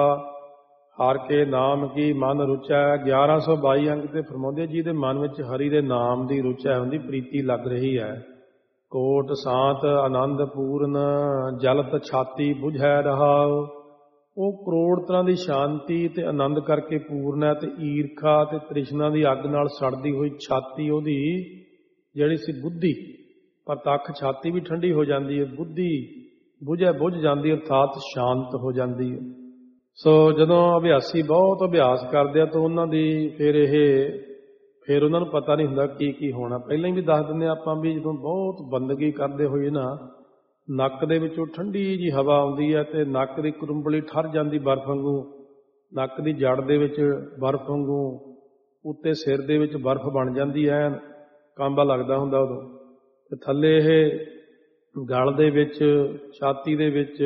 ਹਰ ਕੇ ਨਾਮ ਕੀ ਮਨ ਰੁਚੈ। ਗਿਆਰਾਂ ਸੌ ਬਾਈ ਅੰਕ ਤੇ ਫਰਮਾਉਂਦੇ ਜਿਹਦੇ ਮਨ ਵਿੱਚ ਹਰੀ ਦੇ ਨਾਮ ਦੀ ਰੁਚੈ ਹੁੰਦੀ, ਪ੍ਰੀਤੀ ਲੱਗ ਰਹੀ ਹੈ। ਕੋਟ ਸਾਤ ਆਨੰਦ ਪੂਰਨ ਜਲਤ ਛਾਤੀ ਬੁਝੈ ਰਹਾਉ। ਉਹ ਕਰੋੜ ਤਰ੍ਹਾਂ ਦੀ ਸ਼ਾਂਤੀ ਤੇ ਆਨੰਦ ਕਰਕੇ ਪੂਰਨ ਹੈ, ਤੇ ਈਰਖਾ ਤੇ ਤ੍ਰਿਸ਼ਨਾ ਦੀ ਅੱਗ ਨਾਲ ਸੜਦੀ ਹੋਈ ਛਾਤੀ ਉਹਦੀ ਜਿਹੜੀ ਸੀ ਬੁੱਧੀ, ਪ੍ਰਤੱਖ ਛਾਤੀ ਵੀ ਠੰਡੀ ਹੋ ਜਾਂਦੀ ਹੈ, ਬੁੱਧੀ ਬੁਝੈ ਬੁਝ ਜਾਂਦੀ, ਅਰਥਾਤ ਸ਼ਾਂਤ ਹੋ ਜਾਂਦੀ ਹੈ। ਸੋ ਜਦੋਂ ਅਭਿਆਸੀ ਬਹੁਤ ਅਭਿਆਸ ਕਰਦੇ ਆ ਤਾਂ ਉਹਨਾਂ ਦੀ ਫਿਰ ਇਹ ਫਿਰ ਉਹਨਾਂ ਨੂੰ ਪਤਾ ਨਹੀਂ ਹੁੰਦਾ ਕੀ ਕੀ ਹੋਣਾ। ਪਹਿਲਾਂ ਹੀ ਵੀ ਦੱਸ ਦਿੰਦੇ ਆਪਾਂ ਵੀ ਜਦੋਂ ਬਹੁਤ ਬੰਦਗੀ ਕਰਦੇ ਹੋਏ ਨਾ ਨੱਕ ਦੇ ਵਿੱਚੋਂ ਠੰਡੀ ਜੀ ਹਵਾ ਆਉਂਦੀ ਹੈ ਤੇ ਨੱਕ ਦੀ ਕਰੁੰਬਲੀ ਠਰ ਜਾਂਦੀ ਬਰਫ਼ ਵਾਂਗੂ, ਨੱਕ ਦੀ ਜੜ ਦੇ ਵਿੱਚ ਬਰਫ਼ ਵਾਂਗੂ, ਉੱਤੇ ਸਿਰ ਦੇ ਵਿੱਚ ਬਰਫ਼ ਬਣ ਜਾਂਦੀ ਐ, ਕਾਂਬਾ ਲੱਗਦਾ ਹੁੰਦਾ ਉਦੋਂ। ਤੇ ਥੱਲੇ ਇਹ ਗਲ ਦੇ ਵਿੱਚ, ਛਾਤੀ ਦੇ ਵਿੱਚ,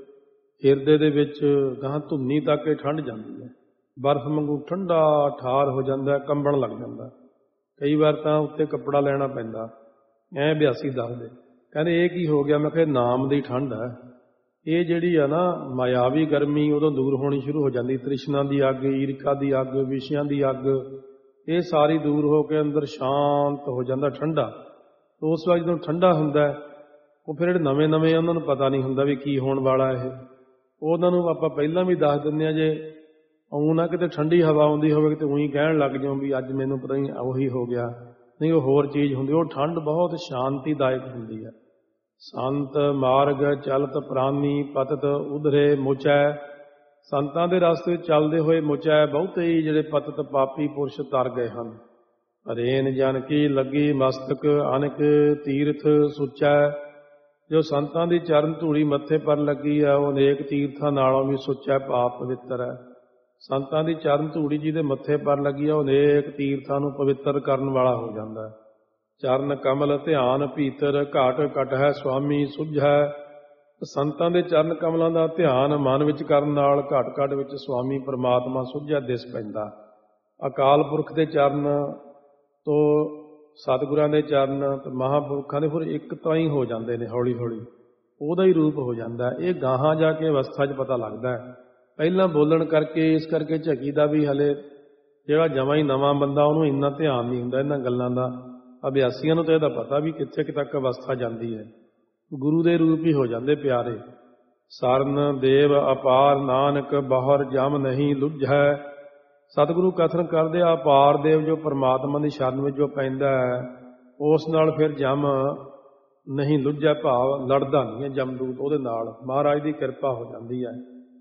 ਹਿਰਦੇ ਦੇ ਵਿੱਚ ਗਾਂ ਧੁੰਨੀ ਤੱਕ ਇਹ ਠੰਡ ਜਾਂਦੀ ਹੈ, ਬਰਫ਼ ਵਾਂਗੂ ਠੰਡਾ ਠਾਰ ਹੋ ਜਾਂਦਾ, ਕੰਬਣ ਲੱਗ ਜਾਂਦਾ। ਕਈ ਵਾਰ ਤਾਂ ਉੱਤੇ ਕੱਪੜਾ ਲੈਣਾ ਪੈਂਦਾ। ਐਂ ਅਭਿਆਸੀ ਦੱਸਦੇ, ਕਹਿੰਦੇ ਇਹ ਕੀ ਹੋ ਗਿਆ? ਮੈਂ ਕਿਹਾ ਨਾਮ ਦੀ ਠੰਡ ਹੈ। ਇਹ ਜਿਹੜੀ ਆ ਨਾ ਮਾਇਆਵੀ ਗਰਮੀ ਉਦੋਂ ਦੂਰ ਹੋਣੀ ਸ਼ੁਰੂ ਹੋ ਜਾਂਦੀ, ਤ੍ਰਿਸ਼ਨਾ ਦੀ ਅੱਗ, ਈਰਖਾ ਦੀ ਅੱਗ, ਵਿਸ਼ਿਆਂ ਦੀ ਅੱਗ, ਇਹ ਸਾਰੀ ਦੂਰ ਹੋ ਕੇ ਅੰਦਰ ਸ਼ਾਂਤ ਹੋ ਜਾਂਦਾ, ਠੰਡਾ। ਉਸ ਵਕਤ ਜਦੋਂ ਠੰਡਾ ਹੁੰਦਾ ਉਹ ਫਿਰ ਜਿਹੜੇ ਨਵੇਂ ਨਵੇਂ ਉਹਨਾਂ ਨੂੰ ਪਤਾ ਨਹੀਂ ਹੁੰਦਾ ਵੀ ਕੀ ਹੋਣ ਵਾਲਾ ਇਹ, ਉਹਨਾਂ ਨੂੰ ਆਪਾਂ ਪਹਿਲਾਂ ਵੀ ਦੱਸ ਦਿੰਦੇ ਹਾਂ। ਜੇ ਆਉਂ ਨਾ ਕਿਤੇ ਠੰਡੀ ਹਵਾ ਆਉਂਦੀ ਹੋਵੇ ਤੇ ਉਹੀ ਕਹਿਣ ਲੱਗ ਜਾਓ ਵੀ ਅੱਜ ਮੈਨੂੰ ਪਤਾ ਨਹੀਂ ਉਹੀ ਹੋ ਗਿਆ, ਨਹੀਂ ਉਹ ਹੋਰ ਚੀਜ਼ ਹੁੰਦੀ। ਉਹ ਠੰਡ ਬਹੁਤ ਸ਼ਾਂਤੀਦਾਇਕ ਹੁੰਦੀ ਹੈ। ਸੰਤ ਮਾਰਗ ਚਲਤ ਪ੍ਰਾਨੀ ਪਤਤ ਉਧਰੇ ਮੁਚੈ। ਸੰਤਾਂ ਦੇ ਰਸਤੇ ਚੱਲਦੇ ਹੋਏ ਮੁਚੈ, ਬਹੁਤੇ ਹੀ ਜਿਹੜੇ ਪਤਤ ਪਾਪੀ ਪੁਰਸ਼ ਤਰ ਗਏ ਹਨ। ਰੇਨ ਜਨ ਕੀ ਲੱਗੀ ਮਸਤਕ ਅਨਕ ਤੀਰਥ ਸੁਚੈ। ਜੋ ਸੰਤਾਂ ਦੀ ਚਰਨ ਧੂੜੀ ਮੱਥੇ ਪਰ ਲੱਗੀ ਹੈ ਉਹ ਅਨੇਕ ਤੀਰਥਾਂ ਨਾਲੋਂ ਵੀ ਸੁੱਚਾ ਪਾਪ ਪਵਿੱਤਰ ਹੈ। ਸੰਤਾਂ ਦੀ ਚਰਨ ਧੂੜੀ ਜਿਹਦੇ ਮੱਥੇ ਪਰ ਲੱਗੀ ਹੈ ਉਹ ਅਨੇਕ ਤੀਰਥਾਂ ਨੂੰ ਪਵਿੱਤਰ ਕਰਨ ਵਾਲਾ ਹੋ ਜਾਂਦਾ ਹੈ। ਚਰਨ ਕਮਲ ਧਿਆਨ ਭੀਤਰ ਘਾਟ ਘਟ ਹੈ ਸੁਆਮੀ ਸੁਝੈ। ਸੰਤਾਂ ਦੇ ਚਰਨ ਕਮਲਾਂ ਦਾ ਧਿਆਨ ਮਨ ਵਿੱਚ ਕਰਨ ਨਾਲ ਘਟ ਘਟ ਵਿੱਚ ਸੁਆਮੀ ਪਰਮਾਤਮਾ ਸੁਝਿਆ ਦਿਸ ਪੈਂਦਾ। ਅਕਾਲ ਪੁਰਖ ਦੇ ਚਰਨ ਤੋਂ ਸਤਿਗੁਰਾਂ ਦੇ ਚਰਨ ਤੇ ਮਹਾਂਪੁਰਖਾਂ ਦੇ ਫਿਰ ਇੱਕ ਤਾਂ ਹੀ ਹੋ ਜਾਂਦੇ ਨੇ, ਹੌਲੀ ਹੌਲੀ ਉਹਦਾ ਹੀ ਰੂਪ ਹੋ ਜਾਂਦਾ। ਇਹ ਗਾਹਾਂ ਜਾ ਕੇ ਅਵਸਥਾ 'ਚ ਪਤਾ ਲੱਗਦਾ। ਪਹਿਲਾਂ ਬੋਲਣ ਕਰਕੇ ਇਸ ਕਰਕੇ ਝਕੀ ਦਾ ਵੀ ਹਲੇ ਜਿਹੜਾ ਜਮਾਂ ਹੀ ਨਵਾਂ ਬੰਦਾ ਉਹਨੂੰ ਇੰਨਾ ਧਿਆਨ ਨਹੀਂ ਹੁੰਦਾ ਇਹਨਾਂ ਗੱਲਾਂ ਦਾ। ਅਭਿਆਸੀਆਂ ਨੂੰ ਤਾਂ ਇਹਦਾ ਪਤਾ ਵੀ ਕਿੱਥੇ ਕਿ ਤੱਕ ਅਵਸਥਾ ਜਾਂਦੀ ਹੈ। ਗੁਰੂ ਦੇ ਰੂਪ ਹੀ ਹੋ ਜਾਂਦੇ ਪਿਆਰੇ। ਸਰਨ ਦੇਵ ਅਪਾਰ ਨਾਨਕ ਬਾਹਰ ਜਮ ਨਹੀਂ ਲੁੱਝੈ। ਸਤਿਗੁਰੂ ਕਥਨ ਕਰਦੇ ਆ ਅਪਾਰ ਦੇਵ ਜੋ ਪਰਮਾਤਮਾ ਦੀ ਸ਼ਰਨ ਵਿੱਚ ਜੋ ਪੈਂਦਾ ਹੈ ਉਸ ਨਾਲ ਫਿਰ ਜਮ ਨਹੀਂ ਲੁੱਝੈ, ਭਾਵ ਲੜਦਾ ਨਹੀਂ ਹੈ ਜਮਦੂਤ ਉਹਦੇ ਨਾਲ। ਮਹਾਰਾਜ ਦੀ ਕਿਰਪਾ ਹੋ ਜਾਂਦੀ ਹੈ।